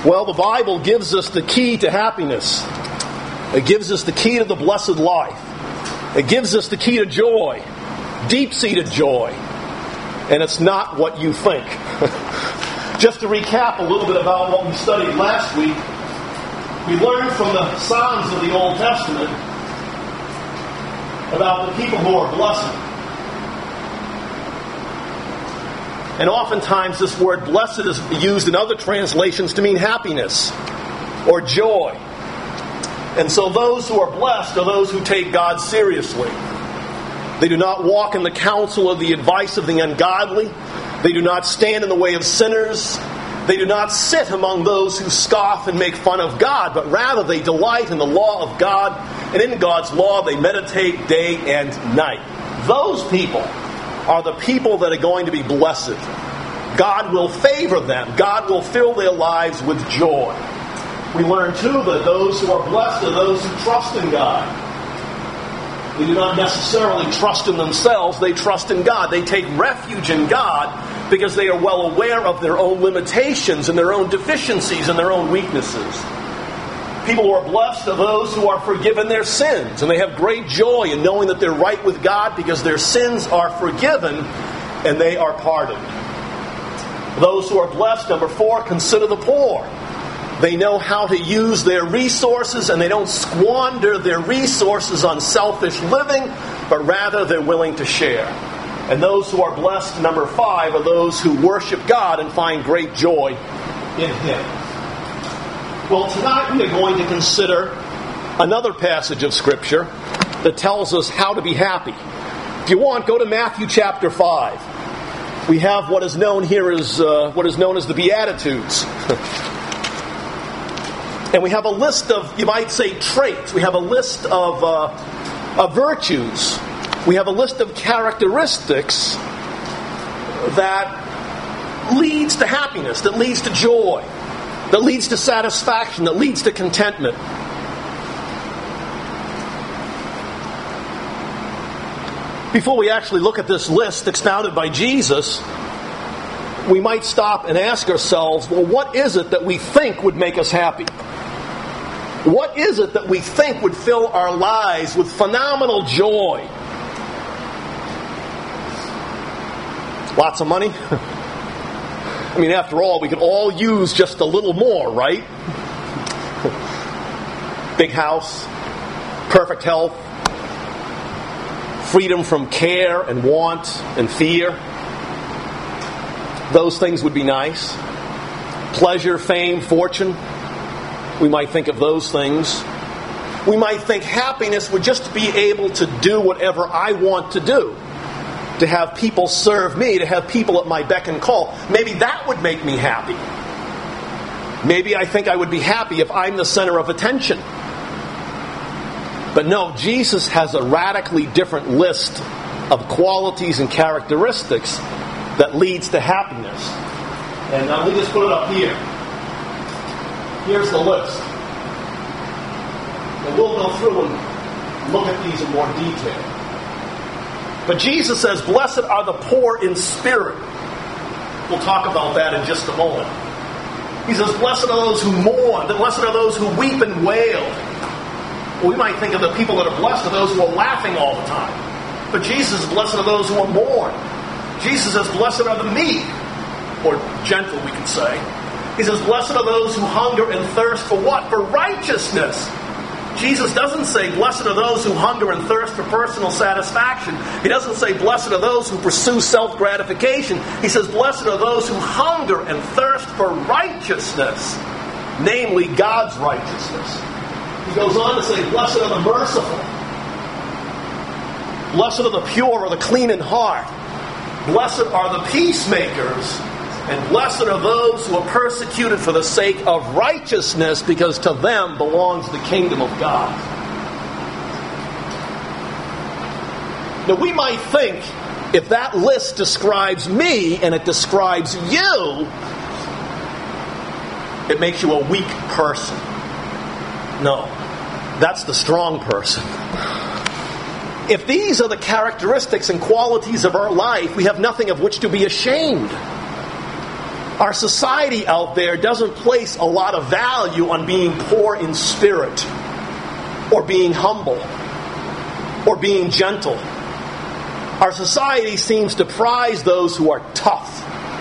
Well, the Bible gives us the key to happiness. It gives us the key to the blessed life. It gives us the key to joy, deep-seated joy. And it's not what you think. Just to recap a little bit about what we studied last week, we learned from the Psalms of the Old Testament about the people who are blessed. And oftentimes this word blessed is used in other translations to mean happiness or joy. And so those who are blessed are those who take God seriously. They do not walk in the counsel or the advice of the ungodly. They do not stand in the way of sinners. They do not sit among those who scoff and make fun of God, but rather they delight in the law of God, and in God's law they meditate day and night. Those people are the people that are going to be blessed. God will favor them. God will fill their lives with joy. We learn too that those who are blessed are those who trust in God. They do not necessarily trust in themselves, they trust in God. They take refuge in God because they are well aware of their own limitations and their own deficiencies and their own weaknesses. People who are blessed are those who are forgiven their sins, and they have great joy in knowing that they're right with God because their sins are forgiven and they are pardoned. Those who are blessed, number 4, consider the poor. They know how to use their resources, and they don't squander their resources on selfish living, but rather they're willing to share. And those who are blessed, number 5, are those who worship God and find great joy in Him. Well, tonight we are going to consider another passage of Scripture that tells us how to be happy. If you want, go to Matthew chapter 5. We have what is known here as the Beatitudes. And we have a list of, you might say, traits. We have a list of virtues. We have a list of characteristics that leads to happiness, that leads to joy, that leads to satisfaction, that leads to contentment. Before we actually look at this list expounded by Jesus, we might stop and ask ourselves, well, what is it that we think would make us happy? What is it that we think would fill our lives with phenomenal joy? Lots of money? I mean, after all, we could all use just a little more, right? Big house, perfect health, freedom from care and want and fear. Those things would be nice. Pleasure, fame, fortune. We might think of those things. We might think happiness would just be able to do whatever I want to do. To have people serve me, to have people at my beck and call. Maybe that would make me happy. Maybe I think I would be happy if I'm the center of attention. But no, Jesus has a radically different list of qualities and characteristics that leads to happiness. And let me just put it up here. Here's the list. And we'll go through and look at these in more detail. But Jesus says, blessed are the poor in spirit. We'll talk about that in just a moment. He says, blessed are those who mourn. Blessed are those who weep and wail. Well, we might think of the people that are blessed are those who are laughing all the time. But Jesus is blessed are those who are mourn. Jesus says, blessed are the meek, or gentle, we could say. He says, blessed are those who hunger and thirst for what? For righteousness. Jesus doesn't say, blessed are those who hunger and thirst for personal satisfaction. He doesn't say, blessed are those who pursue self-gratification. He says, blessed are those who hunger and thirst for righteousness, namely God's righteousness. He goes on to say, blessed are the merciful. Blessed are the pure or the clean in heart. Blessed are the peacemakers. And blessed are those who are persecuted for the sake of righteousness, because to them belongs the kingdom of God. Now we might think, if that list describes me and it describes you, it makes you a weak person. No, that's the strong person. If these are the characteristics and qualities of our life, we have nothing of which to be ashamed. Our society out there doesn't place a lot of value on being poor in spirit, or being humble, or being gentle. Our society seems to prize those who are tough,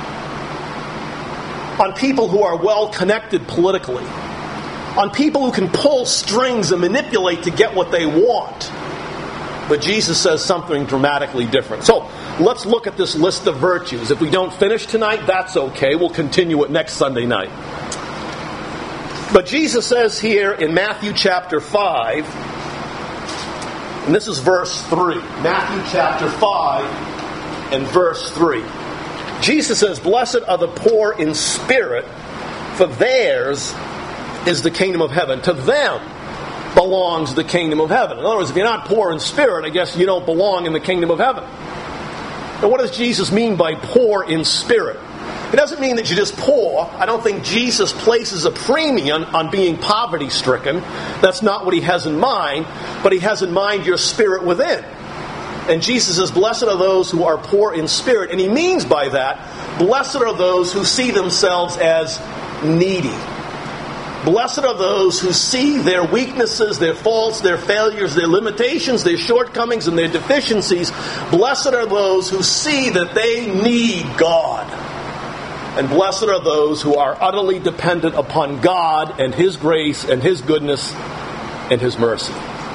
on people who are well connected politically, on people who can pull strings and manipulate to get what they want. But Jesus says something dramatically different. So let's look at this list of virtues. If we don't finish tonight, that's okay. We'll continue it next Sunday night. But Jesus says here in Matthew chapter 5, and this is verse 3. Matthew chapter 5 and verse 3. Jesus says, "Blessed are the poor in spirit, for theirs is the kingdom of heaven." To them belongs the kingdom of heaven. In other words, if you're not poor in spirit, I guess you don't belong in the kingdom of heaven. Now, what does Jesus mean by poor in spirit? It doesn't mean that you're just poor. I don't think Jesus places a premium on being poverty-stricken. That's not what he has in mind, but he has in mind your spirit within. And Jesus says, "Blessed are those who are poor in spirit." And he means by that, blessed are those who see themselves as needy. Blessed are those who see their weaknesses, their faults, their failures, their limitations, their shortcomings, and their deficiencies. Blessed are those who see that they need God. And blessed are those who are utterly dependent upon God and His grace and His goodness and His mercy.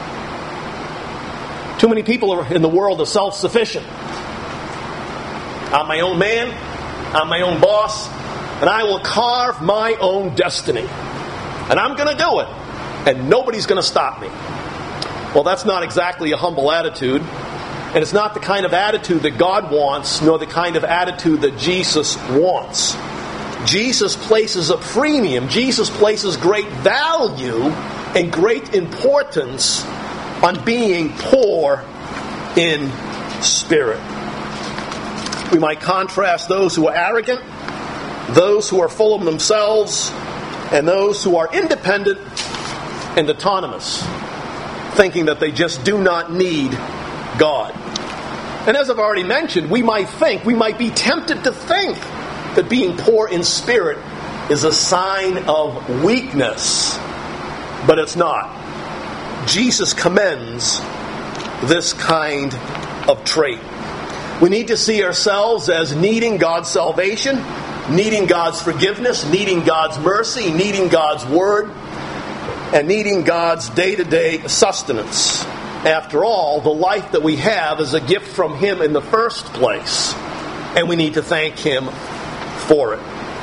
Too many people in the world are self-sufficient. I'm my own man, I'm my own boss, and I will carve my own destiny. And I'm going to do it. And nobody's going to stop me. Well, that's not exactly a humble attitude. And it's not the kind of attitude that God wants, nor the kind of attitude that Jesus wants. Jesus places a premium. Jesus places great value and great importance on being poor in spirit. We might contrast those who are arrogant, those who are full of themselves, and those who are independent and autonomous, thinking that they just do not need God. And as I've already mentioned, we might be tempted to think that being poor in spirit is a sign of weakness, but it's not. Jesus commends this kind of trait. We need to see ourselves as needing God's salvation, needing God's forgiveness, needing God's mercy, needing God's word, and needing God's day-to-day sustenance. After all, the life that we have is a gift from Him in the first place, and we need to thank Him for it.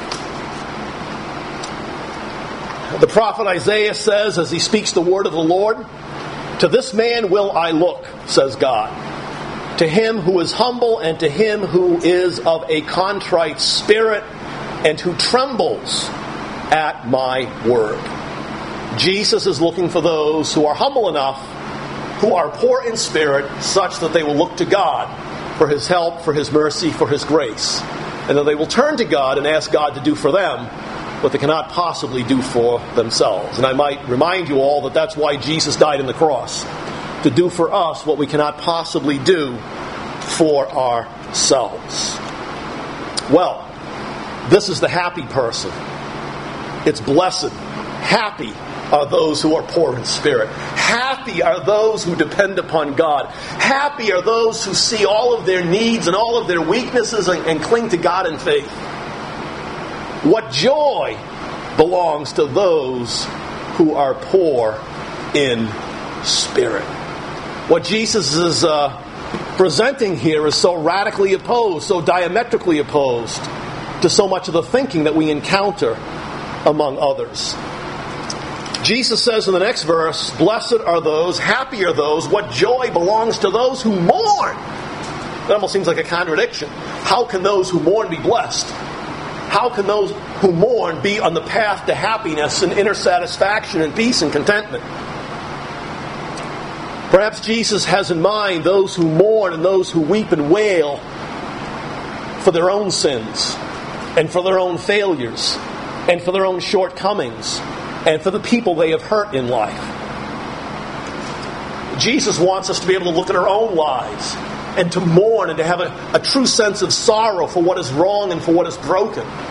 The prophet Isaiah says, as he speaks the word of the Lord, "To this man will I look," says God, "to him who is humble and to him who is of a contrite spirit and who trembles at my word." Jesus is looking for those who are humble enough, who are poor in spirit, such that they will look to God for His help, for His mercy, for His grace. And that they will turn to God and ask God to do for them what they cannot possibly do for themselves. And I might remind you all that that's why Jesus died on the cross, to do for us what we cannot possibly do for ourselves. Well, this is the happy person. It's blessed. Happy are those who are poor in spirit. Happy are those who depend upon God. Happy are those who see all of their needs and all of their weaknesses and cling to God in faith. What joy belongs to those who are poor in spirit. What Jesus is presenting here is so radically opposed, so diametrically opposed to so much of the thinking that we encounter among others. Jesus says in the next verse, "Blessed are those, happy are those, what joy belongs to those who mourn." That almost seems like a contradiction. How can those who mourn be blessed? How can those who mourn be on the path to happiness and inner satisfaction and peace and contentment? Perhaps Jesus has in mind those who mourn and those who weep and wail for their own sins and for their own failures and for their own shortcomings and for the people they have hurt in life. Jesus wants us to be able to look at our own lives and to mourn and to have a true sense of sorrow for what is wrong and for what is broken.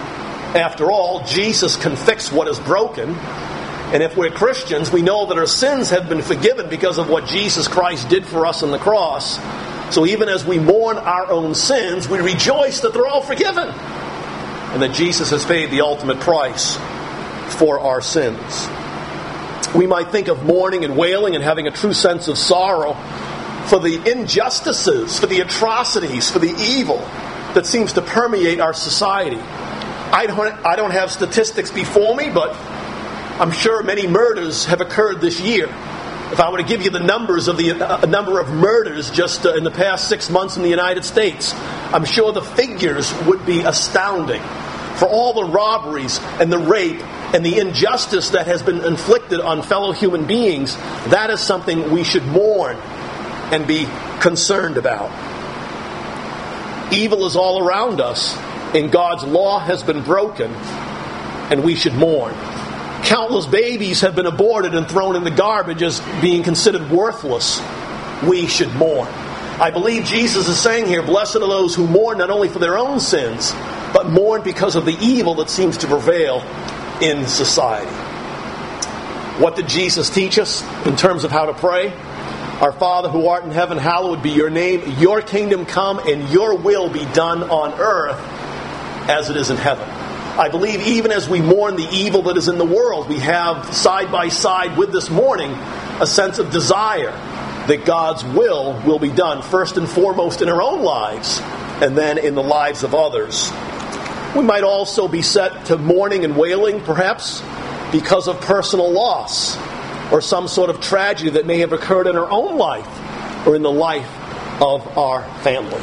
After all, Jesus can fix what is broken. And if we're Christians, we know that our sins have been forgiven because of what Jesus Christ did for us on the cross. So even as we mourn our own sins, we rejoice that they're all forgiven, and that Jesus has paid the ultimate price for our sins. We might think of mourning and wailing and having a true sense of sorrow for the injustices, for the atrocities, for the evil that seems to permeate our society. I don't have statistics before me, but I'm sure many murders have occurred this year. If I were to give you the numbers of the number of murders just in the past 6 months in the United States, I'm sure the figures would be astounding. For all the robberies and the rape and the injustice that has been inflicted on fellow human beings, that is something we should mourn and be concerned about. Evil is all around us, and God's law has been broken, and we should mourn. Countless babies have been aborted and thrown in the garbage as being considered worthless. We should mourn. I believe Jesus is saying here, blessed are those who mourn not only for their own sins, but mourn because of the evil that seems to prevail in society. What did Jesus teach us in terms of how to pray? Our Father who art in heaven, hallowed be your name. Your kingdom come and your will be done on earth as it is in heaven. I believe even as we mourn the evil that is in the world, we have side by side with this mourning a sense of desire that God's will be done, first and foremost in our own lives, and then in the lives of others. We might also be set to mourning and wailing, perhaps, because of personal loss or some sort of tragedy that may have occurred in our own life or in the life of our family.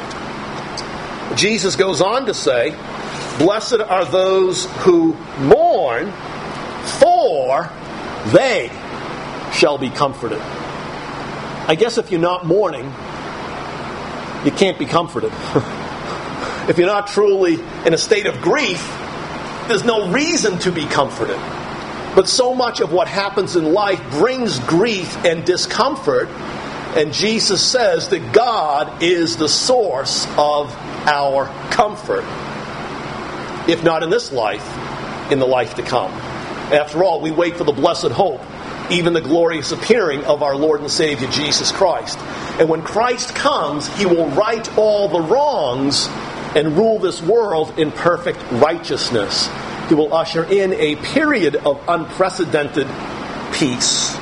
Jesus goes on to say, blessed are those who mourn, for they shall be comforted. I guess if you're not mourning, you can't be comforted. If you're not truly in a state of grief, there's no reason to be comforted. But so much of what happens in life brings grief and discomfort, and Jesus says that God is the source of our comfort. If not in this life, in the life to come. After all, we wait for the blessed hope, even the glorious appearing of our Lord and Savior Jesus Christ. And when Christ comes, He will right all the wrongs and rule this world in perfect righteousness. He will usher in a period of unprecedented peace.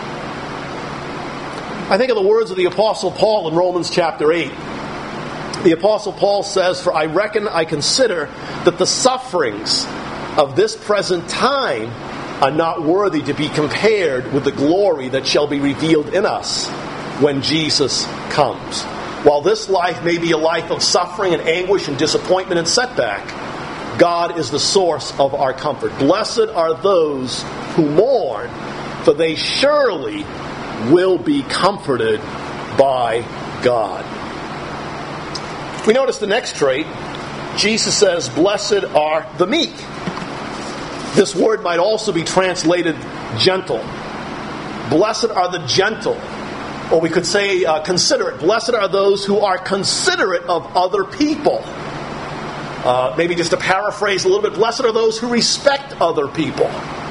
I think of the words of the Apostle Paul in Romans chapter 8. The Apostle Paul says, for I consider that the sufferings of this present time are not worthy to be compared with the glory that shall be revealed in us when Jesus comes. While this life may be a life of suffering and anguish and disappointment and setback, God is the source of our comfort. Blessed are those who mourn, for they surely will be comforted by God. We notice the next trait. Jesus says, blessed are the meek. This word might also be translated gentle. Blessed are the gentle. Or we could say considerate. Blessed are those who are considerate of other people. Maybe just to paraphrase a little bit, blessed are those who respect other people.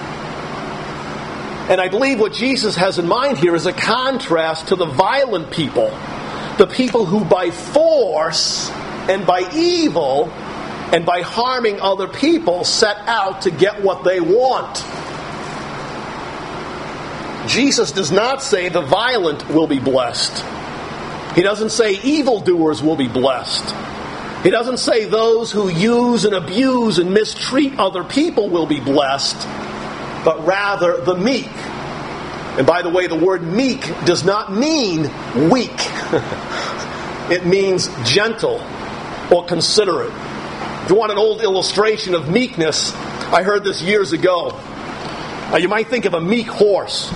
And I believe what Jesus has in mind here is a contrast to the violent people. The people who by force and by evil and by harming other people set out to get what they want. Jesus does not say the violent will be blessed. He doesn't say evildoers will be blessed. He doesn't say those who use and abuse and mistreat other people will be blessed, but rather the meek. And by the way, the word meek does not mean weak. It means gentle or considerate. If you want an old illustration of meekness, I heard this years ago. You might think of a meek horse.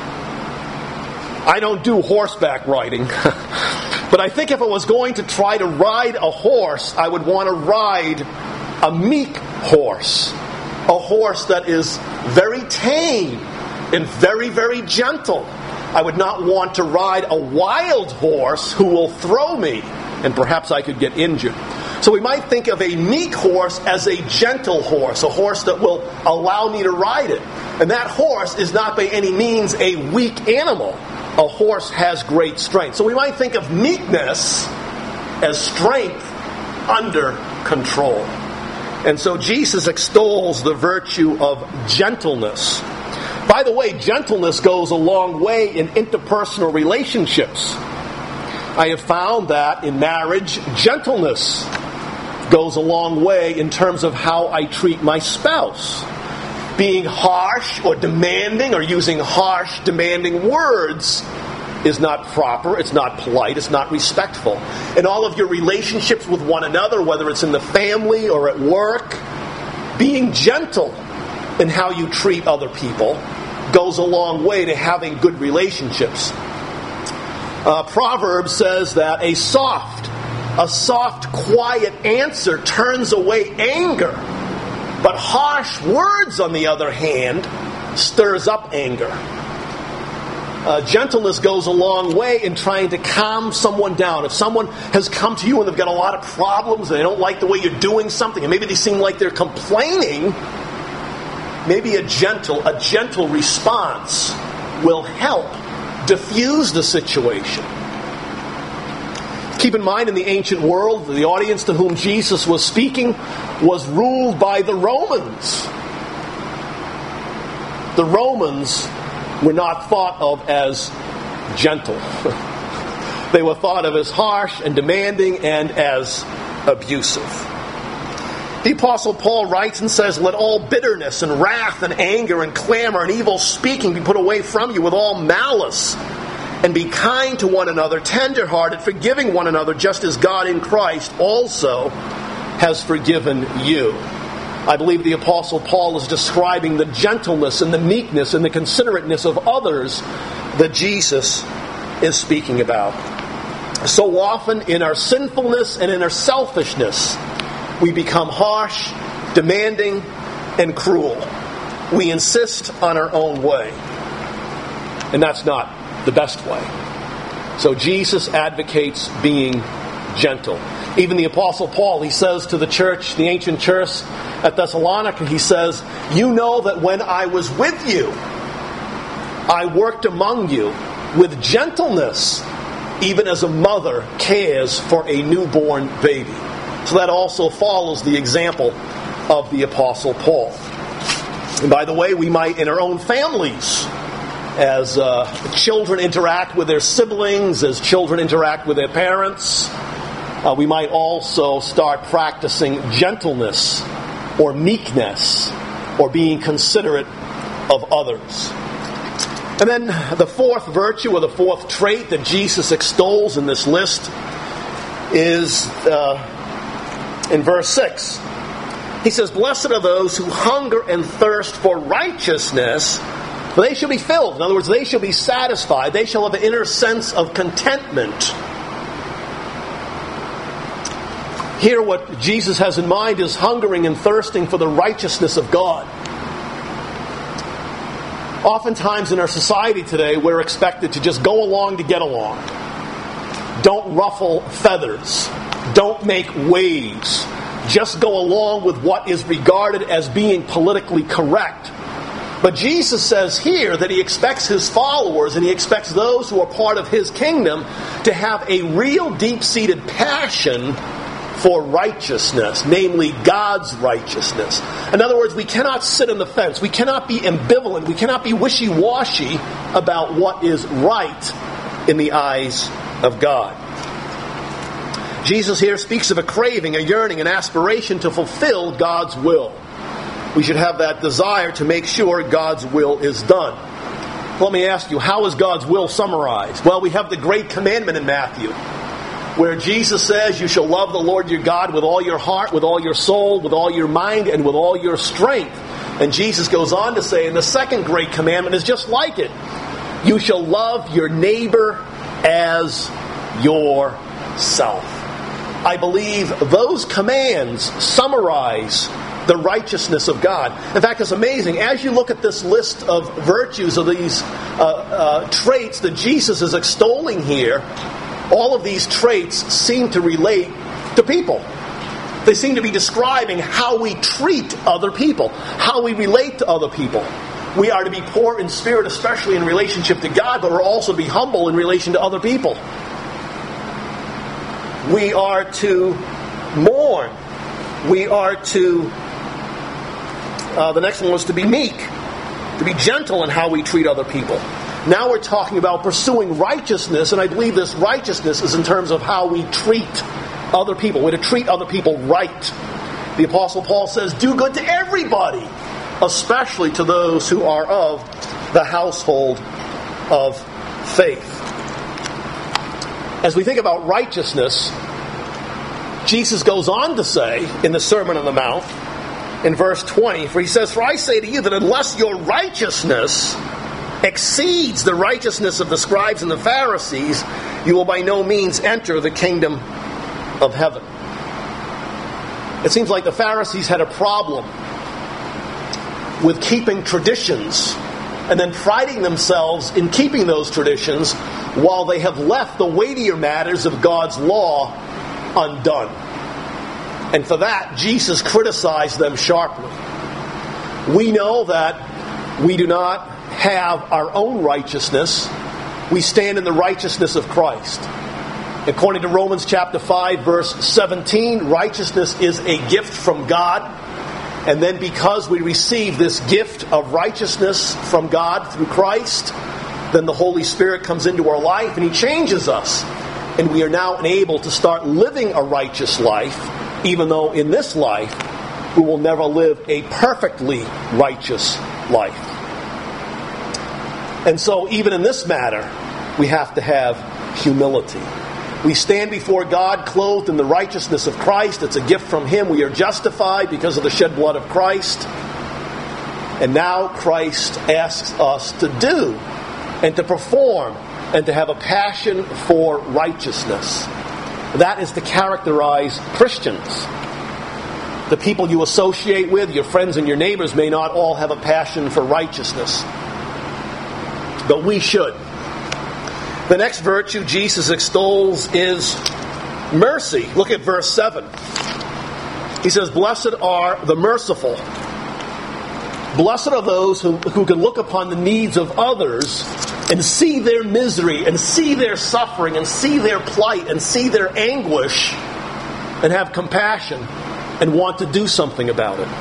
I don't do horseback riding. But I think if I was going to try to ride a horse, I would want to ride a meek horse. A horse that is very tame and very, very gentle. I would not want to ride a wild horse who will throw me, and perhaps I could get injured. So we might think of a meek horse as a gentle horse, a horse that will allow me to ride it. And that horse is not by any means a weak animal. A horse has great strength. So we might think of meekness as strength under control. And so Jesus extols the virtue of gentleness. By the way, gentleness goes a long way in interpersonal relationships. I have found that in marriage, gentleness goes a long way in terms of how I treat my spouse. Being harsh or demanding or using harsh, demanding words is not proper, it's not polite, it's not respectful. In all of your relationships with one another, whether it's in the family or at work, being gentle in how you treat other people goes a long way to having good relationships. Proverbs says that a soft, quiet answer turns away anger. But harsh words, on the other hand, stirs up anger. Gentleness goes a long way in trying to calm someone down. If someone has come to you and they've got a lot of problems and they don't like the way you're doing something, and maybe they seem like they're complaining, maybe a gentle response will help diffuse the situation. Keep in mind, in the ancient world, the audience to whom Jesus was speaking was ruled by the Romans. The Romans were not thought of as gentle. They were thought of as harsh and demanding and as abusive. The Apostle Paul writes and says, "Let all bitterness and wrath and anger and clamor and evil speaking be put away from you with all malice. And be kind to one another, tender-hearted, forgiving one another, just as God in Christ also has forgiven you." I believe the Apostle Paul is describing the gentleness and the meekness and the considerateness of others that Jesus is speaking about. So often in our sinfulness and in our selfishness, we become harsh, demanding, and cruel. We insist on our own way. And that's not the best way. So Jesus advocates being gentle. Even the Apostle Paul, he says to the church, the ancient church at Thessalonica, he says, "You know that when I was with you, I worked among you with gentleness, even as a mother cares for a newborn baby." So that also follows the example of the Apostle Paul. And by the way, we might in our own families, as children interact with their siblings, as children interact with their parents, we might also start practicing gentleness or meekness or being considerate of others. And then the fourth virtue or the fourth trait that Jesus extols in this list is in verse 6. He says, "Blessed are those who hunger and thirst for righteousness, for they shall be filled." In other words, they shall be satisfied. They shall have an inner sense of contentment. Here what Jesus has in mind is hungering and thirsting for the righteousness of God. Oftentimes in our society today, we're expected to just go along to get along. Don't ruffle feathers. Don't make waves. Just go along with what is regarded as being politically correct. But Jesus says here that he expects his followers and he expects those who are part of his kingdom to have a real deep-seated passion for righteousness, namely God's righteousness. In other words, we cannot sit on the fence. We cannot be ambivalent. We cannot be wishy-washy about what is right in the eyes of God. Jesus here speaks of a craving, a yearning, an aspiration to fulfill God's will. We should have that desire to make sure God's will is done. Let me ask you, how is God's will summarized? Well, we have the great commandment in Matthew, where Jesus says, "You shall love the Lord your God with all your heart, with all your soul, with all your mind, and with all your strength." And Jesus goes on to say, and the second great commandment is just like it. "You shall love your neighbor as yourself." I believe those commands summarize the righteousness of God. In fact, it's amazing. As you look at this list of virtues, of these traits that Jesus is extolling here, all of these traits seem to relate to people. They seem to be describing how we treat other people, how we relate to other people. We are to be poor in spirit, especially in relationship to God, but we're also to be humble in relation to other people. We are to mourn. We are to, the next one was to be meek, to be gentle in how we treat other people. Now we're talking about pursuing righteousness, and I believe this righteousness is in terms of how we treat other people. We're to treat other people right. The Apostle Paul says, do good to everybody, especially to those who are of the household of faith. As we think about righteousness, Jesus goes on to say in the Sermon on the Mount, in verse 20, for he says, for I say to you that unless your righteousness exceeds the righteousness of the scribes and the Pharisees, you will by no means enter the kingdom of heaven. It seems like the Pharisees had a problem with keeping traditions and then priding themselves in keeping those traditions while they have left the weightier matters of God's law undone. And for that, Jesus criticized them sharply. We know that we do not have our own righteousness. We stand in the righteousness of Christ. According to Romans chapter 5, verse 17, righteousness is a gift from God. And then because we receive this gift of righteousness from God through Christ, then the Holy Spirit comes into our life and He changes us. And we are now enabled to start living a righteous life, even though in this life we will never live a perfectly righteous life. And so even in this matter, we have to have humility. We stand before God clothed in the righteousness of Christ. It's a gift from Him. We are justified because of the shed blood of Christ. And now Christ asks us to do and to perform and to have a passion for righteousness. That is to characterize Christians. The people you associate with, your friends and your neighbors, may not all have a passion for righteousness. But we should. The next virtue Jesus extols is mercy. Look at verse 7. He says, blessed are the merciful. Blessed are those who can look upon the needs of others and see their misery and see their suffering and see their plight and see their anguish and have compassion and want to do something about it.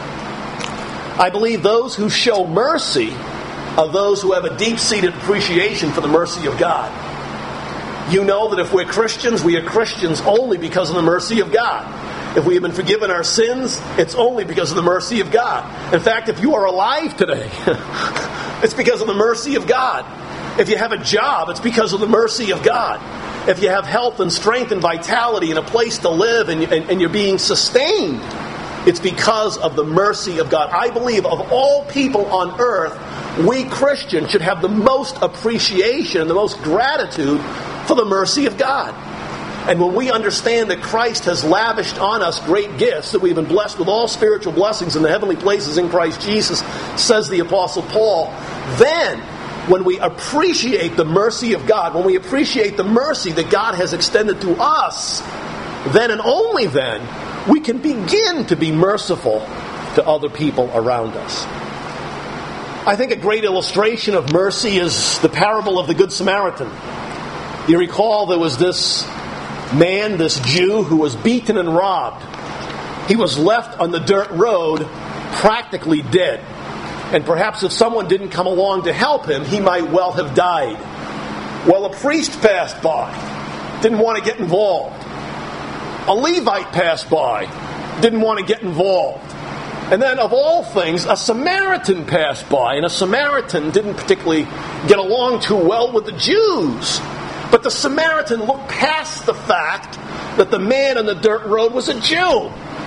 I believe those who show mercy are those who have a deep-seated appreciation for the mercy of God. You know that if we're Christians, we are Christians only because of the mercy of God. If we have been forgiven our sins, it's only because of the mercy of God. In fact, if you are alive today, it's because of the mercy of God. If you have a job, it's because of the mercy of God. If you have health and strength and vitality and a place to live and you're being sustained, it's because of the mercy of God. I believe of all people on earth, we Christians should have the most appreciation and the most gratitude for the mercy of God. And when we understand that Christ has lavished on us great gifts, that we've been blessed with all spiritual blessings in the heavenly places in Christ Jesus, says the Apostle Paul, then when we appreciate the mercy of God, when we appreciate the mercy that God has extended to us, then and only then, we can begin to be merciful to other people around us. I think a great illustration of mercy is the parable of the Good Samaritan. You recall there was this man, this Jew, who was beaten and robbed. He was left on the dirt road, practically dead. And perhaps if someone didn't come along to help him, he might well have died. Well, a priest passed by, didn't want to get involved. A Levite passed by, didn't want to get involved. And then, of all things, a Samaritan passed by, and a Samaritan didn't particularly get along too well with the Jews. But the Samaritan looked past the fact that the man on the dirt road was a Jew.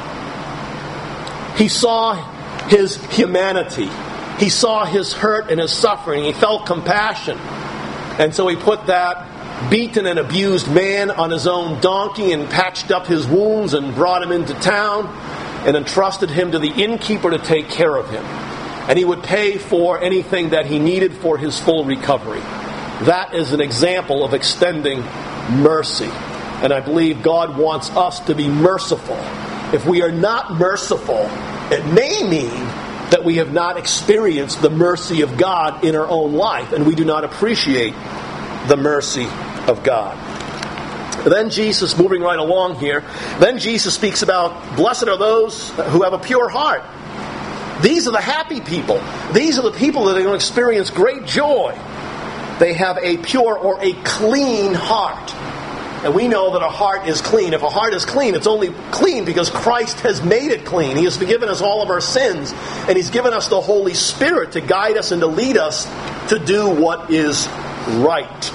He saw his humanity. He saw his hurt and his suffering. He felt compassion. And so he put that beaten and abused man on his own donkey and patched up his wounds and brought him into town and entrusted him to the innkeeper to take care of him. And he would pay for anything that he needed for his full recovery. That is an example of extending mercy. And I believe God wants us to be merciful If we are not merciful, it may mean that we have not experienced the mercy of God in our own life, and we do not appreciate the mercy of God. Then Jesus, moving right along here, then Jesus speaks about, blessed are those who have a pure heart. These are the happy people. These are the people that are going to experience great joy. They have a pure or a clean heart. And we know that a heart is clean. If a heart is clean, it's only clean because Christ has made it clean. He has forgiven us all of our sins, and He's given us the Holy Spirit to guide us and to lead us to do what is right.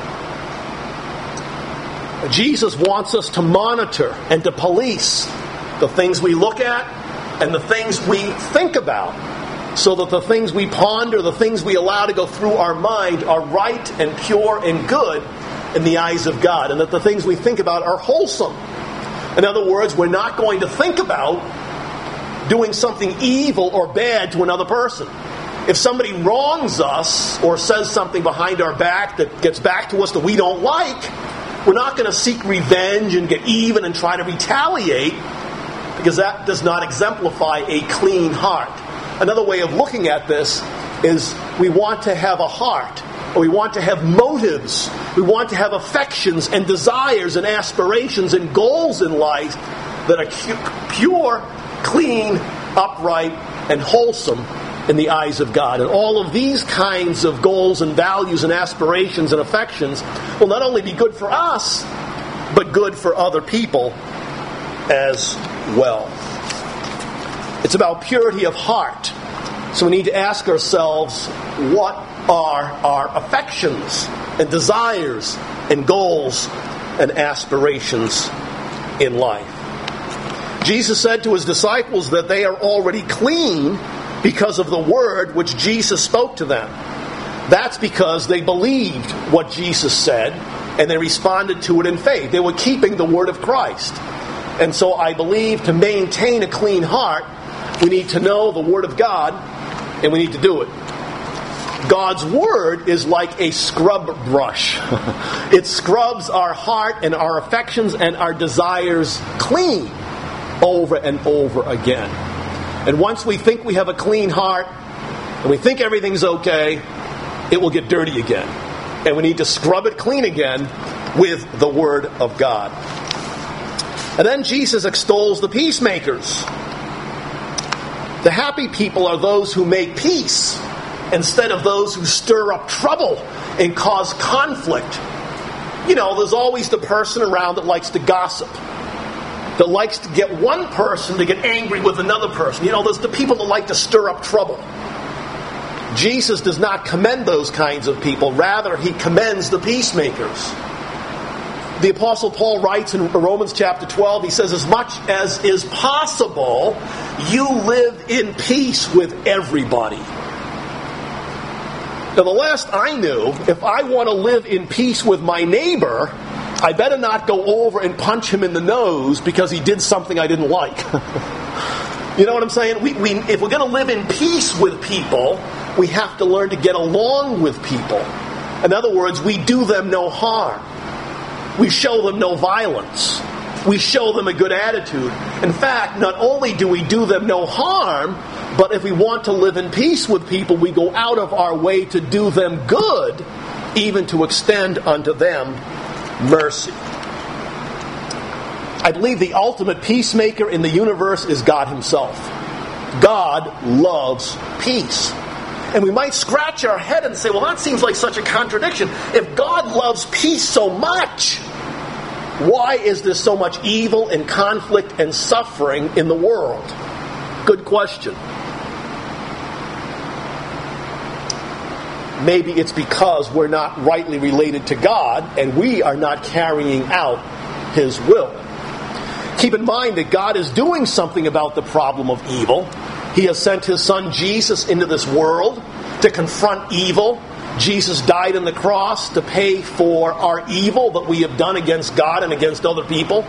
Jesus wants us to monitor and to police the things we look at and the things we think about, so that the things we ponder, the things we allow to go through our mind are right and pure and good in the eyes of God, and that the things we think about are wholesome. In other words, we're not going to think about doing something evil or bad to another person. If somebody wrongs us or says something behind our back that gets back to us that we don't like, we're not going to seek revenge and get even and try to retaliate, because that does not exemplify a clean heart. Another way of looking at this is we want to have a heart, or we want to have motives, we want to have affections and desires and aspirations and goals in life that are pure, clean, upright, and wholesome in the eyes of God. And all of these kinds of goals and values and aspirations and affections will not only be good for us, but good for other people as well. It's about purity of heart. So we need to ask ourselves, what are our affections and desires and goals and aspirations in life? Jesus said to His disciples that they are already clean because of the word which Jesus spoke to them. That's because they believed what Jesus said and they responded to it in faith. They were keeping the word of Christ. And so I believe to maintain a clean heart, we need to know the word of God, and we need to do it. God's word is like a scrub brush. It scrubs our heart and our affections and our desires clean over and over again. And once we think we have a clean heart and we think everything's okay, it will get dirty again. And we need to scrub it clean again with the word of God. And then Jesus extols the peacemakers. The happy people are those who make peace instead of those who stir up trouble and cause conflict. You know, there's always the person around that likes to gossip, that likes to get one person to get angry with another person. You know, there's the people that like to stir up trouble. Jesus does not commend those kinds of people. Rather, He commends the peacemakers. The Apostle Paul writes in Romans chapter 12, he says, as much as is possible, you live in peace with everybody. Now, the last I knew, if I want to live in peace with my neighbor, I better not go over and punch him in the nose because he did something I didn't like. You know what I'm saying? If we're going to live in peace with people, we have to learn to get along with people. In other words, we do them no harm. We show them no violence. We show them a good attitude. In fact, not only do we do them no harm, but if we want to live in peace with people, we go out of our way to do them good, even to extend unto them mercy. I believe the ultimate peacemaker in the universe is God Himself. God loves peace. And we might scratch our head and say, well, that seems like such a contradiction. If God loves peace so much, why is there so much evil and conflict and suffering in the world? Good question. Maybe it's because we're not rightly related to God and we are not carrying out His will. Keep in mind that God is doing something about the problem of evil. He has sent His Son Jesus into this world to confront evil. Jesus died on the cross to pay for our evil that we have done against God and against other people.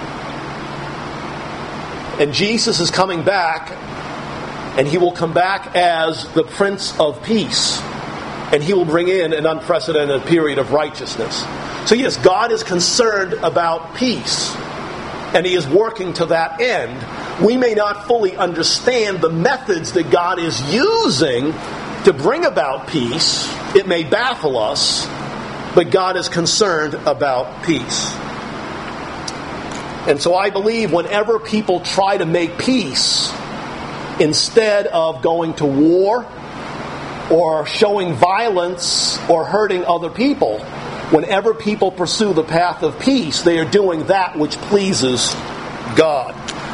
And Jesus is coming back, and He will come back as the Prince of Peace. And He will bring in an unprecedented period of righteousness. So yes, God is concerned about peace. and He is working to that end. We may not fully understand the methods that God is using to bring about peace. It may baffle us, but God is concerned about peace. And so I believe whenever people try to make peace, instead of going to war or showing violence or hurting other people, whenever people pursue the path of peace, they are doing that which pleases God.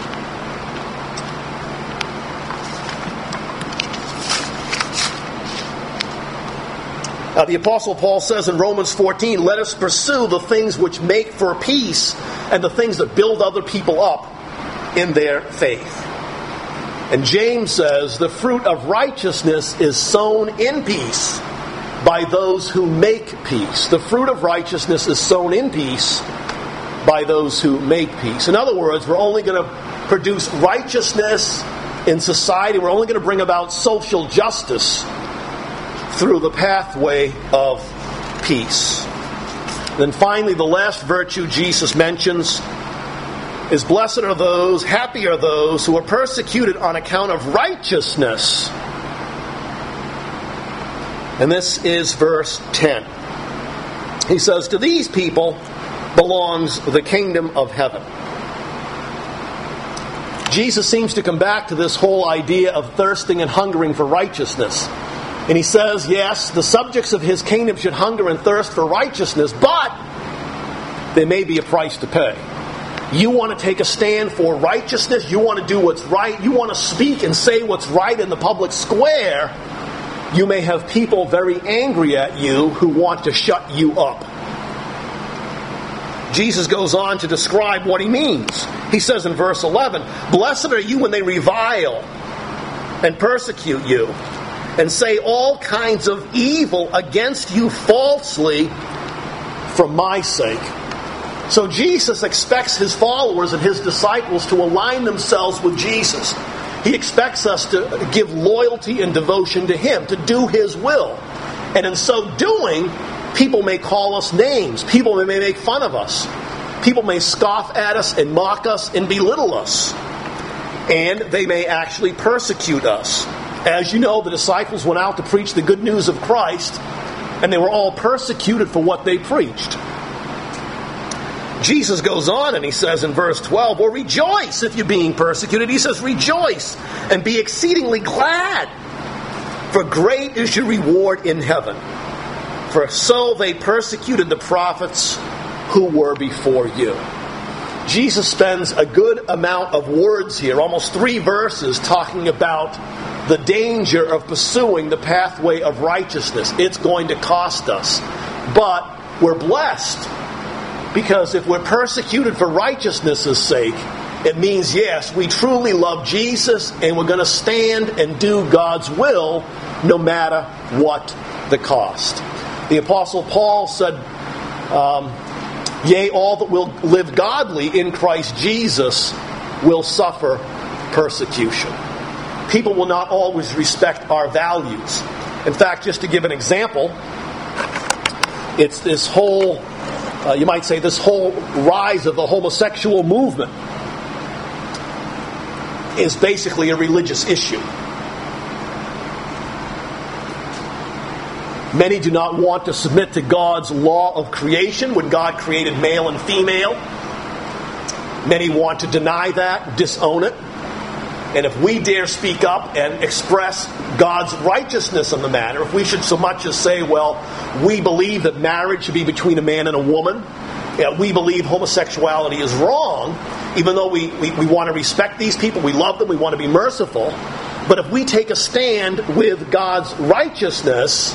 The Apostle Paul says in Romans 14, let us pursue the things which make for peace and the things that build other people up in their faith. And James says, the fruit of righteousness is sown in peace by those who make peace. The fruit of righteousness is sown in peace by those who make peace. In other words, we're only going to produce righteousness in society. We're only going to bring about social justice through the pathway of peace. Then finally, the last virtue Jesus mentions is blessed are those, happy are those who are persecuted on account of righteousness. And this is verse 10. He says, to these people belongs the kingdom of heaven. Jesus seems to come back to this whole idea of thirsting and hungering for righteousness. And he says, yes, the subjects of his kingdom should hunger and thirst for righteousness, but there may be a price to pay. You want to take a stand for righteousness, you want to do what's right, you want to speak and say what's right in the public square, you may have people very angry at you who want to shut you up. Jesus goes on to describe what he means. He says in verse 11, blessed are you when they revile and persecute you, and say all kinds of evil against you falsely for my sake. So Jesus expects his followers and his disciples to align themselves with Jesus. He expects us to give loyalty and devotion to him, to do his will. And in so doing, people may call us names. People may make fun of us. People may scoff at us and mock us and belittle us. And they may actually persecute us. As you know, the disciples went out to preach the good news of Christ, and they were all persecuted for what they preached. Jesus goes on and he says in verse 12, well, rejoice if you're being persecuted. He says, rejoice and be exceedingly glad, for great is your reward in heaven. For so they persecuted the prophets who were before you. Jesus spends a good amount of words here, almost 3 verses, talking about the danger of pursuing the pathway of righteousness. It's going to cost us. But we're blessed, because if we're persecuted for righteousness' sake, it means, yes, we truly love Jesus and we're going to stand and do God's will no matter what the cost. The Apostle Paul said, yea, all that will live godly in Christ Jesus will suffer persecution. People will not always respect our values. In fact, just to give an example, it's this whole, you might say, this whole rise of the homosexual movement is basically a religious issue. Many do not want to submit to God's law of creation when God created male and female. Many want to deny that, disown it. And if we dare speak up and express God's righteousness on the matter, if we should so much as say, well, we believe that marriage should be between a man and a woman, we believe homosexuality is wrong, even though we want to respect these people, we love them, we want to be merciful. But if we take a stand with God's righteousness,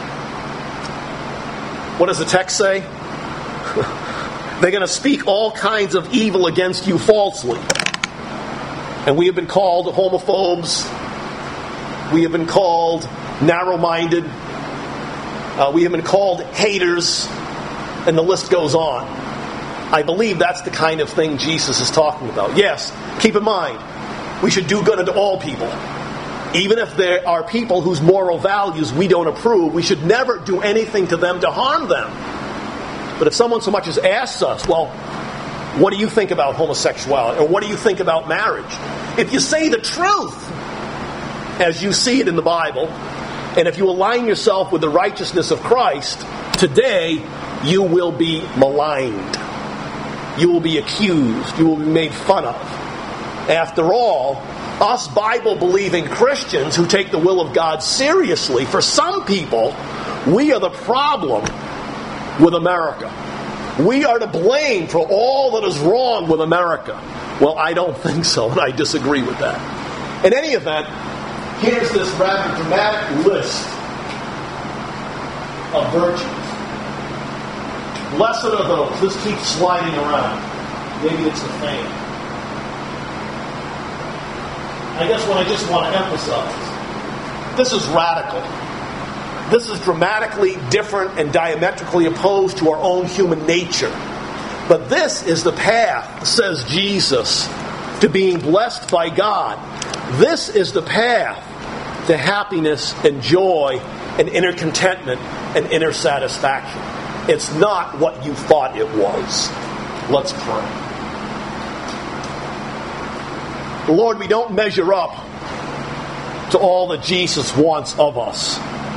what does the text say? They're going to speak all kinds of evil against you falsely. And we have been called homophobes. We have been called narrow-minded. We have been called haters. And the list goes on. I believe that's the kind of thing Jesus is talking about. Yes, keep in mind, we should do good unto all people. Even if there are people whose moral values we don't approve, we should never do anything to them to harm them. But if someone so much as asks us, well, What do you think about homosexuality? Or what do you think about marriage? If you say the truth as you see it in the Bible, and if you align yourself with the righteousness of Christ, today you will be maligned. You will be accused. You will be made fun of. After all, us Bible-believing Christians who take the will of God seriously, for some people, we are the problem with America. We are to blame for all that is wrong with America. Well, I don't think so, and I disagree with that. In any event, here's this rather dramatic list of virtues. Blessed are those. This keeps sliding around. Maybe it's the fan. I guess what I just want to emphasize, this is radical. This is dramatically different and diametrically opposed to our own human nature. But this is the path, says Jesus, to being blessed by God. This is the path to happiness and joy and inner contentment and inner satisfaction. It's not what you thought it was. Let's pray. Lord, we don't measure up to all that Jesus wants of us.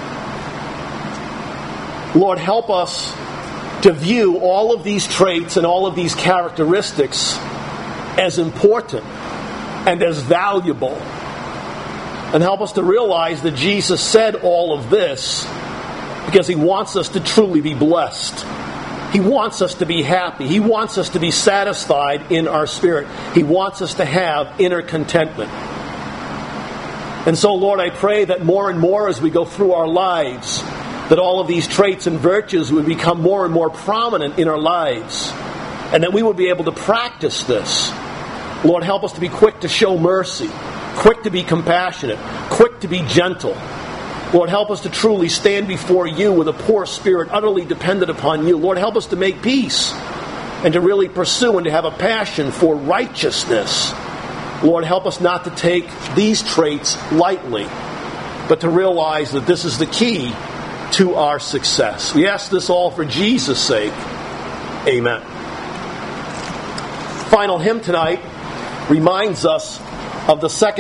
Lord, help us to view all of these traits and all of these characteristics as important and as valuable. And help us to realize that Jesus said all of this because He wants us to truly be blessed. He wants us to be happy. He wants us to be satisfied in our spirit. He wants us to have inner contentment. And so, Lord, I pray that more and more as we go through our lives, that all of these traits and virtues would become more and more prominent in our lives, and that we would be able to practice this. Lord, help us to be quick to show mercy, quick to be compassionate, quick to be gentle. Lord, help us to truly stand before You with a poor spirit, utterly dependent upon You. Lord, help us to make peace and to really pursue and to have a passion for righteousness. Lord, help us not to take these traits lightly, but to realize that this is the key to our success. We ask this all for Jesus' sake. Amen. Final hymn tonight reminds us of the second